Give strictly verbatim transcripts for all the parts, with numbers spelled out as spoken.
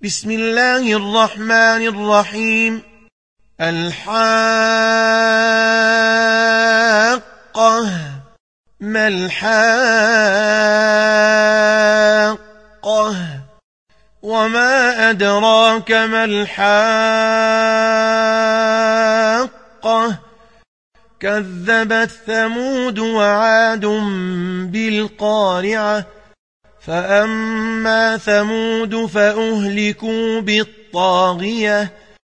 بسم الله الرحمن الرحيم. الحاقة. ما الحاقة؟ وما أدراك ما الحاقة؟ كذبت ثمود وعاد بالقارعة. فأما ثمود فأهلكوا بالطاغية،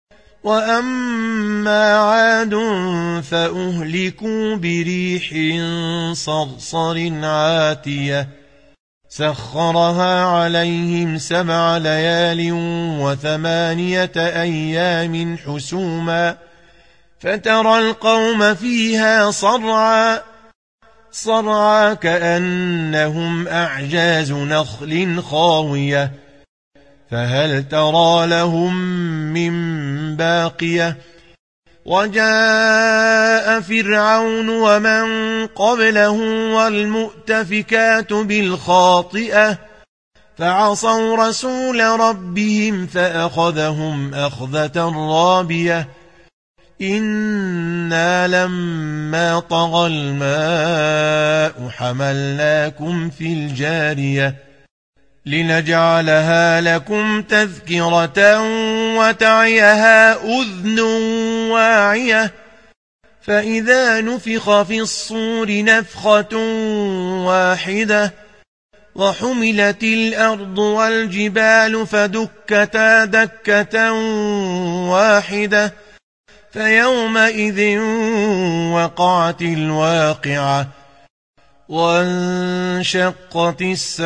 وأما عاد فأهلكوا بريح صرصر عاتية سخرها عليهم سبع ليال وثمانية أيام حسوما، فترى القوم فيها صرعا صرعا كأنهم أعجاز نخل خاوية، فهل ترى لهم من باقية؟ وجاء فرعون ومن قبله والمؤتفكات بالخاطئة فعصوا رسول ربهم فأخذهم أخذة رابية. إنا لما طغى الماء حملناكم في الجارية لنجعلها لكم تذكرة وتعيها أذن واعية. فإذا نفخ في الصور نفخة واحدة وحملت الأرض والجبال فدكتا دكة واحدة فيومئذ وقعت الواقعة وانشقت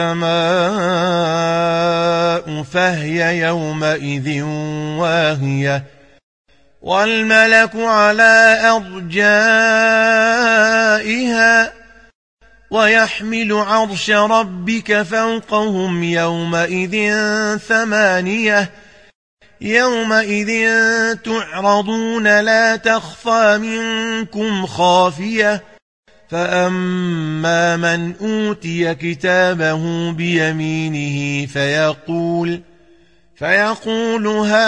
السماء فهي يومئذ واهية والملك على أرجائها ويحمل عرش ربك فوقهم يومئذ ثمانية يومئذ تعرضون لا تخفى منكم خافية. فأما من أوتي كتابه بيمينه فيقول فيقول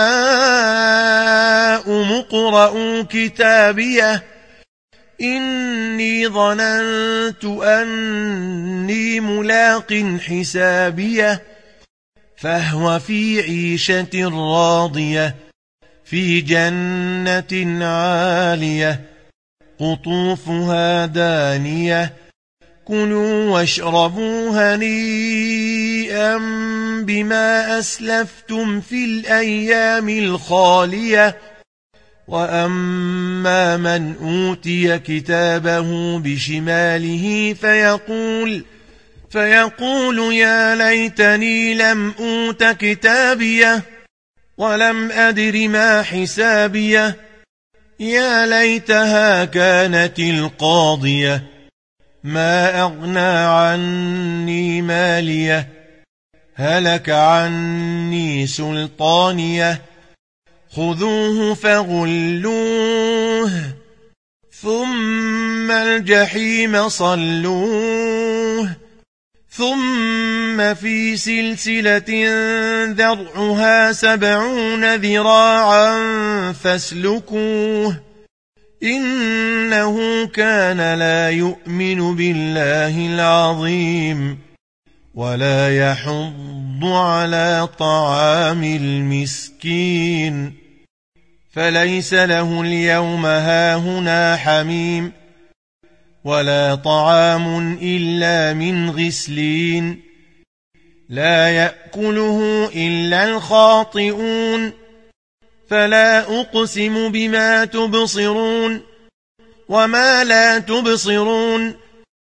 هاؤم اقرءوا كتابيه إني ظننت أني ملاق حسابيه فهو في عيشة راضية في جنة عالية قطوفها دانية كلوا واشربوا هنيئا بما أسلفتم في الأيام الخالية. وأما من أوتي كتابه بشماله فيقول فيقول يا ليتني لم أوت كتابيه ولم أدر ما حسابيه يا ليتها كانت القاضية ما أغنى عني ماليه هلك عني سلطانيه خذوه فغلوه ثم الجحيم صلوه ثم في سلسلة ذرعها سبعون ذراعا فاسلكوه إنه كان لا يؤمن بالله العظيم ولا يحض على طعام المسكين فليس له اليوم هاهنا حميم ولا طعام إلا من غسلين لا يأكله إلا الخاطئون. فلا أقسم بما تبصرون وما لا تبصرون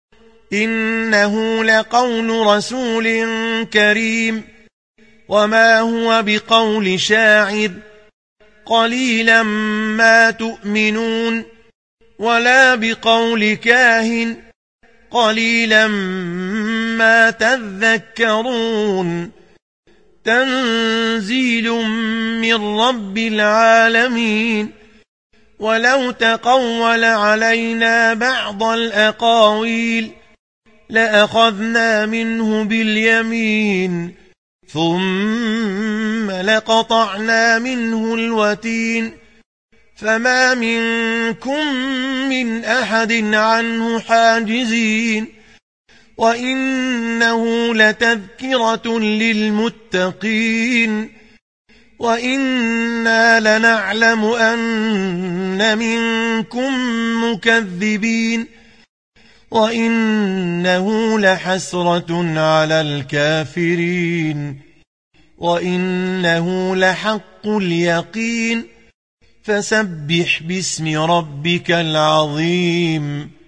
إنه لقول رسول كريم وما هو بقول شاعر قليلا ما تؤمنون ولا بقول كاهن قليلا ما تذكرون. تنزيل من رب العالمين. ولو تقول علينا بعض الأقاويل لأخذنا منه باليمين ثم لقطعنا منه الوتين فما منكم من أحد عنه حاجزين وإنه لتذكرة للمتقين وإنا لنعلم أن منكم مكذبين وإنه لحسرة على الكافرين وإنه لحق اليقين فسبح باسم ربك العظيم